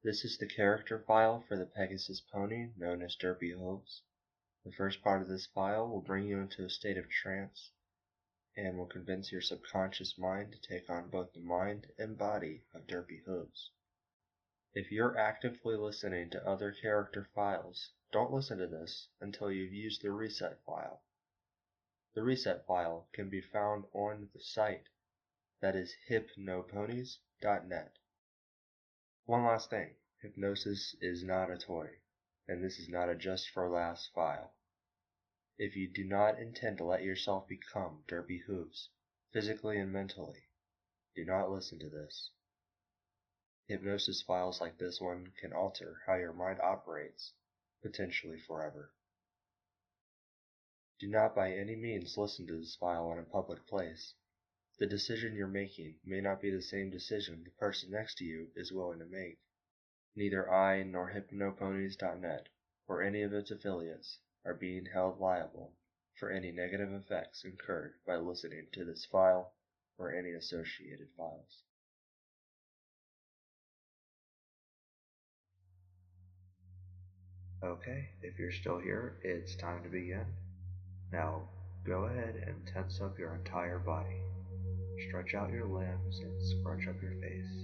This is the character file for the Pegasus pony known as Derpy Hooves. The first part of this file will bring you into a state of trance and will convince your subconscious mind to take on both the mind and body of Derpy Hooves. If you're actively listening to other character files, don't listen to this until you've used the reset file. The reset file can be found on the site, that is hypnoponies.net. One last thing, hypnosis is not a toy, and this is not a just for laughs file. If you do not intend to let yourself become Derpy Hooves, physically and mentally, do not listen to this. Hypnosis files like this one can alter how your mind operates, potentially forever. Do not by any means listen to this file in a public place. The decision you're making may not be the same decision the person next to you is willing to make. Neither I nor Hypnoponies.net or any of its affiliates are being held liable for any negative effects incurred by listening to this file or any associated files. Okay, if you're still here, it's time to begin. Now, go ahead and tense up your entire body. Stretch out your limbs and scrunch up your face.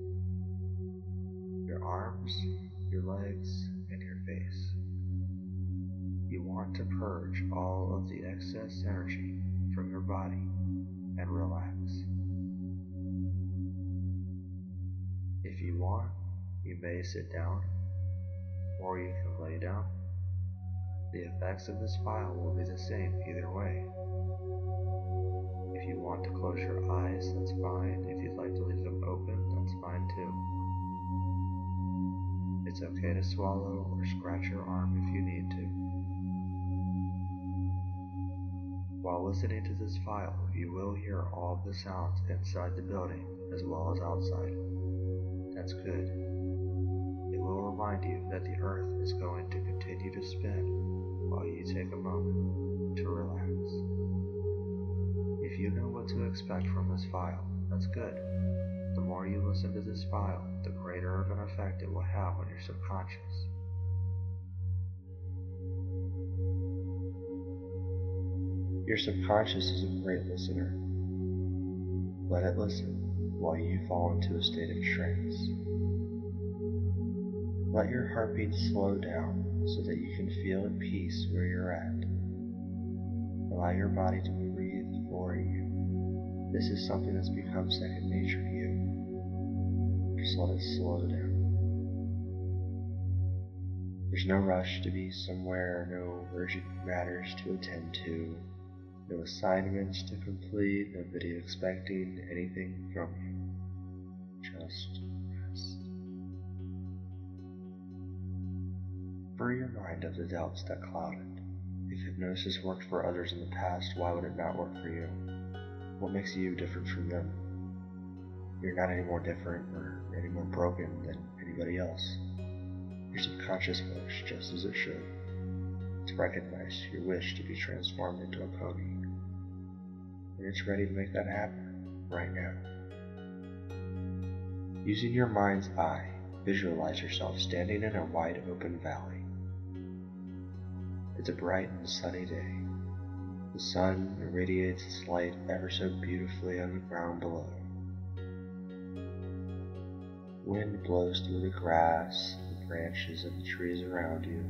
Your arms, your legs, and your face. You want to purge all of the excess energy from your body and relax. If you want, you may sit down, or you can lay down. The effects of this file will be the same either way. If you want to close your eyes, that's fine. If you'd like to leave them open, that's fine too. It's okay to swallow or scratch your arm if you need to. While listening to this file, you will hear all of the sounds inside the building as well as outside. That's good. It will remind you that the earth is going to continue to spin while you take a moment to relax. If you know what to expect from this file, that's good. The more you listen to this file, the greater of an effect it will have on your subconscious. Your subconscious is a great listener. Let it listen while you fall into a state of trance. Let your heartbeat slow down so that you can feel at peace where you're at. Allow your body to breathe for you. This is something that's become second nature to you. Just let it slow down. There's no rush to be somewhere, no urgent matters to attend to, no assignments to complete, nobody expecting anything from you. Just rest. Free your mind of the doubts that cloud it. If hypnosis worked for others in the past, why would it not work for you? What makes you different from them? You're not any more different or any more broken than anybody else. Your subconscious works just as it should. It's recognized your wish to be transformed into a pony, and it's ready to make that happen right now. Using your mind's eye, visualize yourself standing in a wide open valley. It's a bright and sunny day. The sun irradiates its light ever so beautifully on the ground below. Wind blows through the grass, the branches, and the trees around you.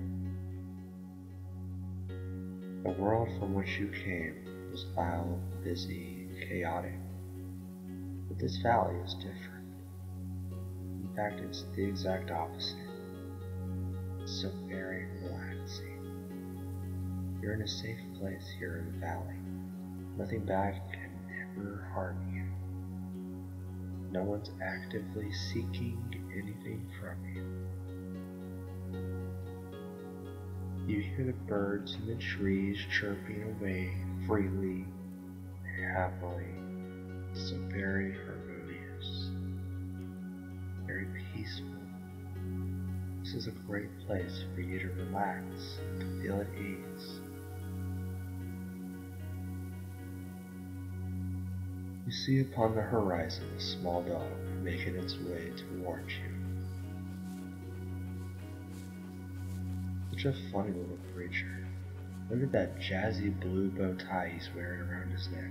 The world from which you came was loud, busy, and chaotic. But this valley is different. In fact, it's the exact opposite. It's so very relaxing. You're in a safe place here in the valley. Nothing bad can ever harm you. No one's actively seeking anything from you. You hear the birds in the trees chirping away freely and happily. So very harmonious, very peaceful. This is a great place for you to relax and feel at ease. You see upon the horizon a small dog making its way towards you. Such a funny little creature. Look at that jazzy blue bow tie he's wearing around his neck.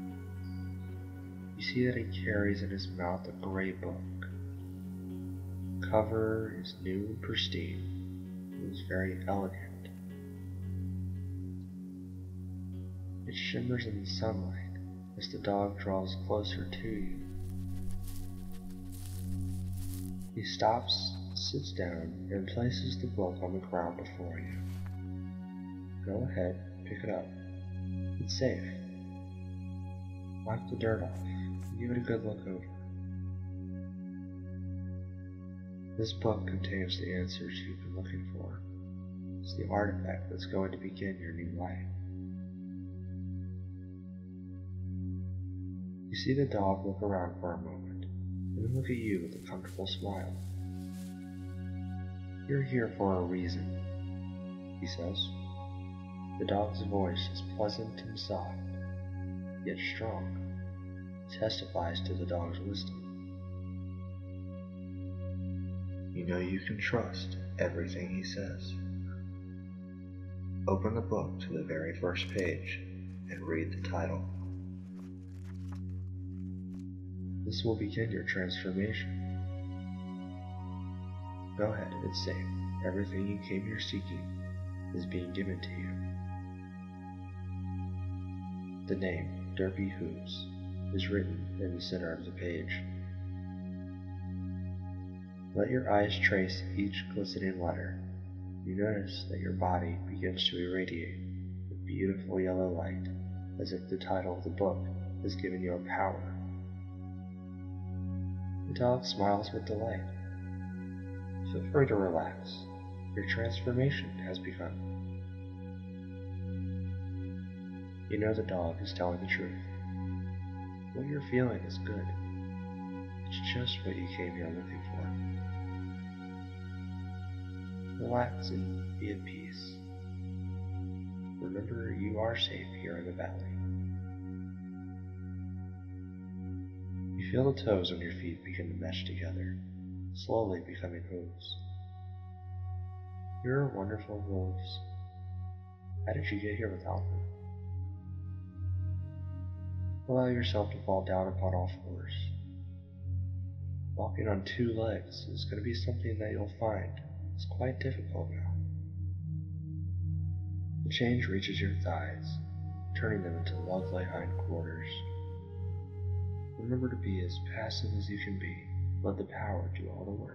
You see that he carries in his mouth a gray book. The cover is new and pristine. It is very elegant. It shimmers in the sunlight as the dog draws closer to you. He stops, sits down, and places the book on the ground before you. Go ahead, pick it up. It's safe. Wipe the dirt off and give it a good look over. This book contains the answers you've been looking for. It's the artifact that's going to begin your new life. You see the dog look around for a moment, and then look at you with a comfortable smile. You're here for a reason, he says. The dog's voice is pleasant and soft, yet strong. It testifies to the dog's wisdom. You know you can trust everything he says. Open the book to the very first page and read the title. This will begin your transformation. Go ahead, it's safe. Everything you came here seeking is being given to you. The name, Derpy Hooves, is written in the center of the page. Let your eyes trace each glistening letter. You notice that your body begins to irradiate with beautiful yellow light, as if the title of the book has given you a power. The dog smiles with delight. Feel free to relax. Your transformation has begun. You know the dog is telling the truth. What you're feeling is good. It's just what you came here looking for. Relax and be at peace. Remember, you are safe here in the valley. You feel the toes on your feet begin to mesh together, slowly becoming hooves. You're wonderful wolves. How did you get here without them? Allow yourself to fall down upon all fours. Walking on two legs is going to be something that you'll find is quite difficult now. The change reaches your thighs, turning them into lovely hindquarters. Remember to be as passive as you can be. Let the power do all the work.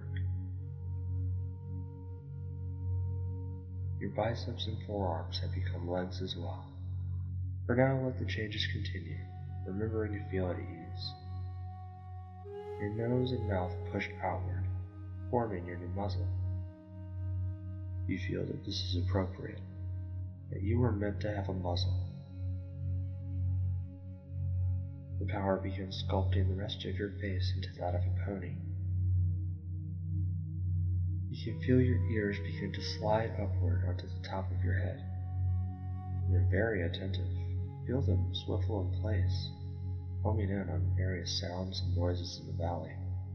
Your biceps and forearms have become legs as well. For now, let the changes continue, remembering to feel at ease. Your nose and mouth pushed outward, forming your new muzzle. You feel that this is appropriate, that you were meant to have a muzzle. The power begins sculpting the rest of your face into that of a pony. You can feel your ears begin to slide upward onto the top of your head. You're very attentive. Feel them swivel in place, homing in on various sounds and noises in the valley.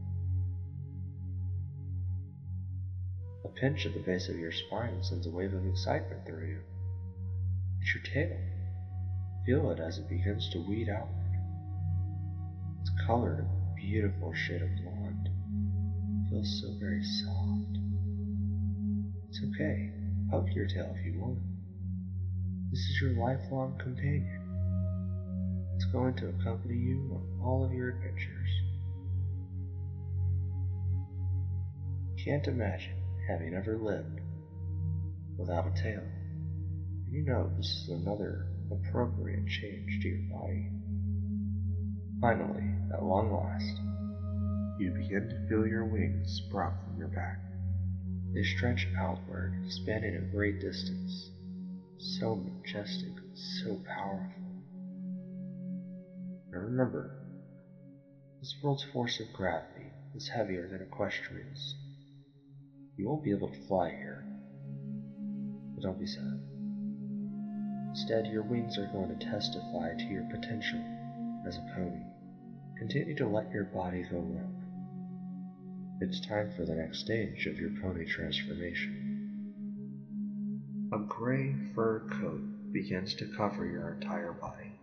A pinch at the base of your spine sends a wave of excitement through you. It's your tail. Feel it as it begins to weed outward. It's colored a beautiful shade of blonde. It feels so very soft. It's okay. Hug your tail if you want. This is your lifelong companion. It's going to accompany you on all of your adventures. Can't imagine having ever lived without a tail. And you know this is another appropriate change to your body. Finally, at long last, you begin to feel your wings sprout from your back. They stretch outward, spanning a great distance. So majestic, so powerful. Now remember, this world's force of gravity is heavier than equestrians. You won't be able to fly here, but don't be sad. Instead, your wings are going to testify to your potential as a pony. Continue to let your body go limp. It's time for the next stage of your pony transformation. A gray fur coat begins to cover your entire body.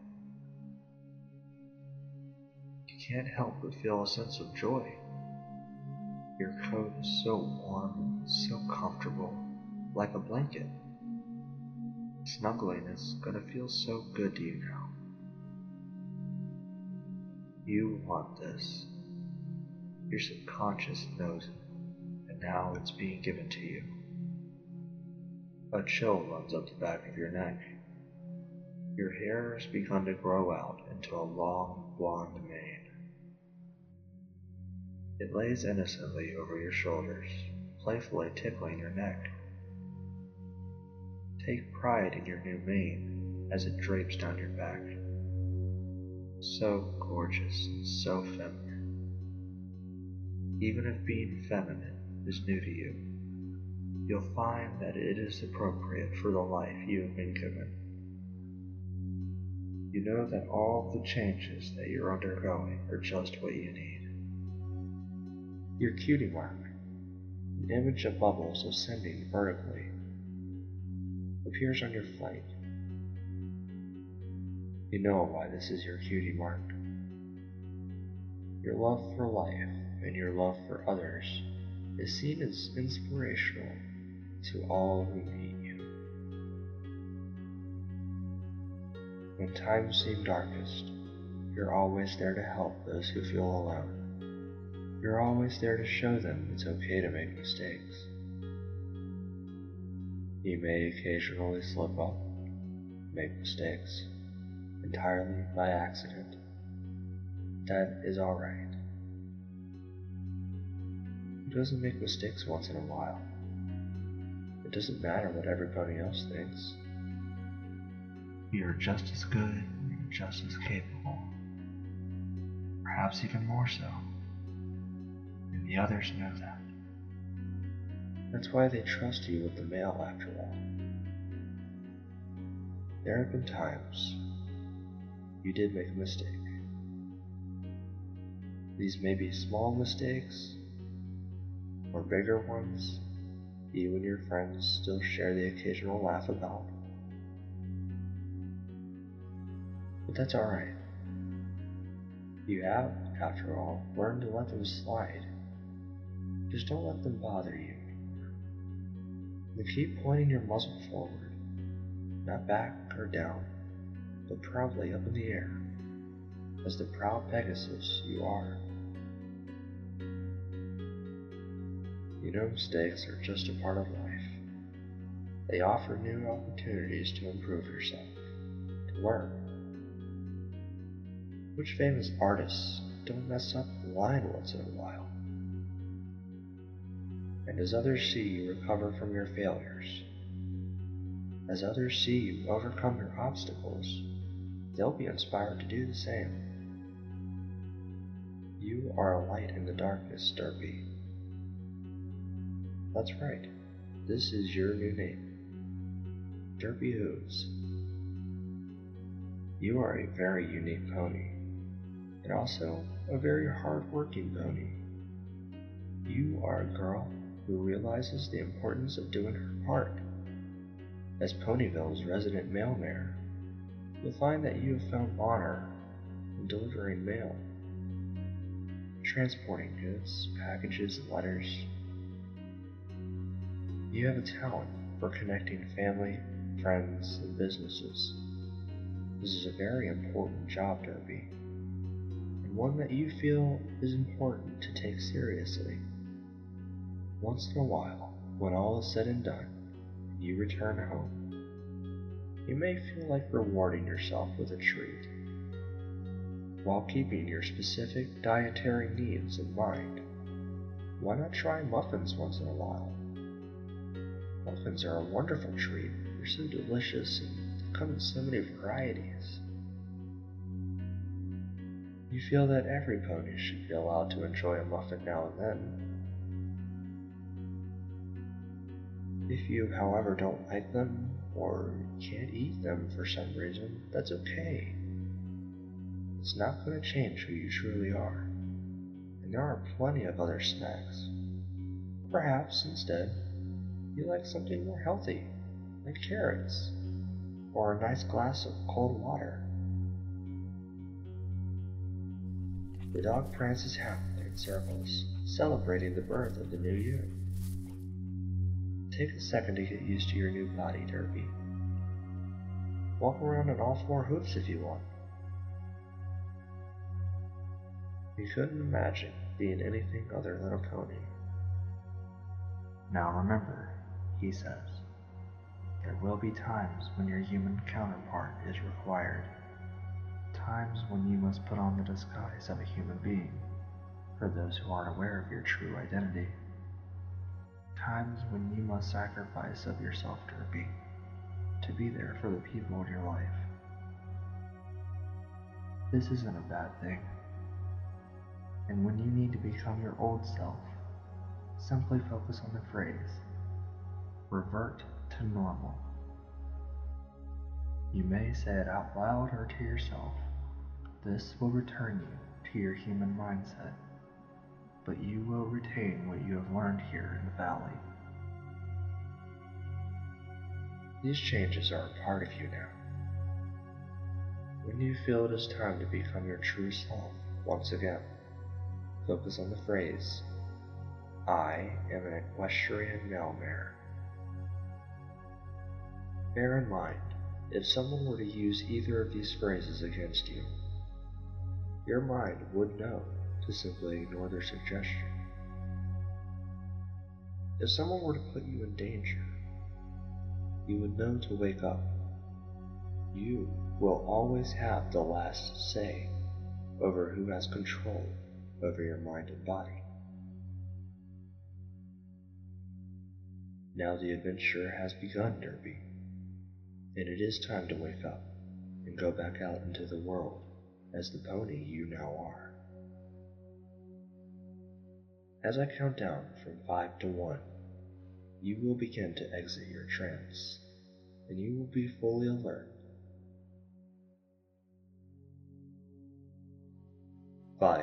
You can't help but feel a sense of joy. Your coat is so warm and so comfortable, like a blanket. Snuggling is gonna feel so good to you now. You want this. Your subconscious knows it, and now it's being given to you. A chill runs up the back of your neck. Your hair has begun to grow out into a long, blonde mane. It lays innocently over your shoulders, playfully tickling your neck. Take pride in your new mane as it drapes down your back. So gorgeous and so feminine. Even if being feminine is new to you, you'll find that it is appropriate for the life you have been given. You know that all the changes that you're undergoing are just what you need. Your cutie mark, an image of bubbles ascending vertically, appears on your flight. You know why this is your cutie mark. Your love for life and your love for others is seen as inspirational to all who meet you. When times seem darkest, you're always there to help those who feel alone. You're always there to show them it's okay to make mistakes. You may occasionally slip up, make mistakes, entirely by accident. That is alright. Who doesn't make mistakes once in a while? It doesn't matter what everybody else thinks. You're just as good and just as capable. Perhaps even more so. And the others know that. That's why they trust you with the mail after all. There have been times you did make a mistake. These may be small mistakes or bigger ones you and your friends still share the occasional laugh about. But that's alright. You have, after all, learned to let them slide. Just don't let them bother you. And keep pointing your muzzle forward, not back or down, but proudly up in the air, as the proud Pegasus you are. You know mistakes are just a part of life. They offer new opportunities to improve yourself, to learn. Which famous artists don't mess up the line once in a while? And as others see you recover from your failures, as others see you overcome your obstacles, they'll be inspired to do the same. You are a light in the darkness, Derpy. That's right, this is your new name, Derpy Hooves. You are a very unique pony, and also a very hard-working pony. You are a girl who realizes the importance of doing her part. As Ponyville's resident mail mare, you'll find that you have found honor in delivering mail, transporting goods, packages, and letters. You have a talent for connecting family, friends, and businesses. This is a very important job, Derpy, and one that you feel is important to take seriously. Once in a while, when all is said and done, and you return home, you may feel like rewarding yourself with a treat, while keeping your specific dietary needs in mind. Why not try muffins once in a while? Muffins are a wonderful treat. They're so delicious and they come in so many varieties. You feel that every pony should be allowed to enjoy a muffin now and then. If you, however, don't like them or can't eat them for some reason, that's okay. It's not going to change who you truly are. And there are plenty of other snacks. Perhaps, instead, you like something more healthy, like carrots, or a nice glass of cold water. The dog prances happily in circles, celebrating the birth of the new you. Take a second to get used to your new body, Derpy. Walk around on all four hoofs if you want. You couldn't imagine being anything other than a pony. Now remember, he says, there will be times when your human counterpart is required. Times when you must put on the disguise of a human being, for those who aren't aware of your true identity. Times when you must sacrifice of yourself, Derpy, to be there for the people in your life. This isn't a bad thing. And when you need to become your old self, simply focus on the phrase, revert to normal. You may say it out loud or to yourself. This will return you to your human mindset, but you will retain what you have learned here in the valley. These changes are a part of you now. When you feel it is time to become your true self once again, focus on the phrase, I am an equestrian mail mare. Bear in mind, if someone were to use either of these phrases against you, your mind would know to simply ignore their suggestion. If someone were to put you in danger, you would know to wake up. You will always have the last say over who has control over your mind and body. Now the adventure has begun, Derpy, and it is time to wake up and go back out into the world as the pony you now are. As I count down from 5 to 1, you will begin to exit your trance, and you will be fully alert. 5.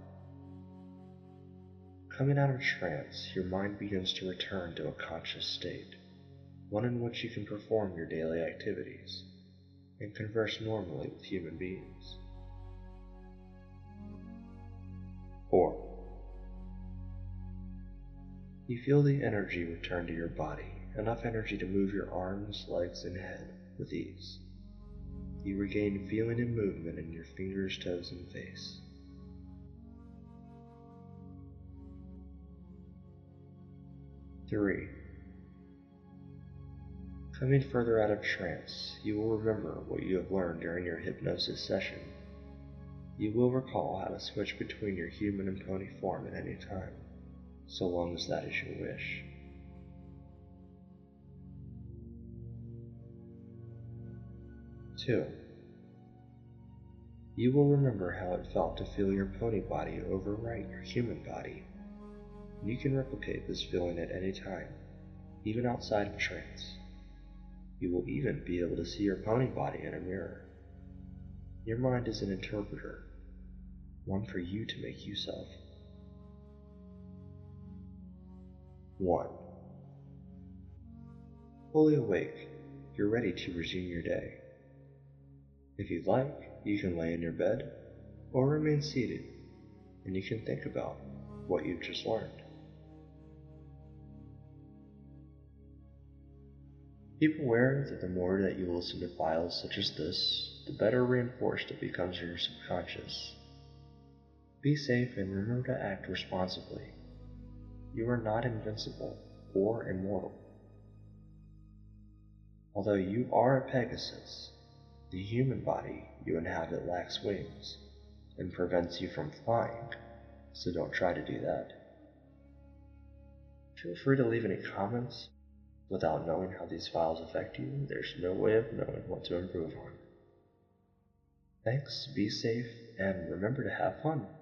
Coming out of trance, your mind begins to return to a conscious state, one in which you can perform your daily activities and converse normally with human beings. 4. You feel the energy return to your body, enough energy to move your arms, legs, and head with ease. You regain feeling and movement in your fingers, toes, and face. 3. Coming further out of trance, you will remember what you have learned during your hypnosis session. You will recall how to switch between your human and pony form at any time, so long as that is your wish. 2. You will remember how it felt to feel your pony body overwrite your human body. You can replicate this feeling at any time, even outside of trance. You will even be able to see your pony body in a mirror. Your mind is an interpreter, one for you to make use of. 1. Fully awake, you're ready to resume your day. If you'd like, you can lay in your bed or remain seated, and you can think about what you've just learned. Keep aware that the more that you listen to files such as this, the better reinforced it becomes in your subconscious. Be safe and remember to act responsibly. You are not invincible or immortal. Although you are a Pegasus, the human body you inhabit lacks wings and prevents you from flying, so don't try to do that. Feel free to leave any comments. Without knowing how these files affect you, there's no way of knowing what to improve on. Thanks, be safe, and remember to have fun.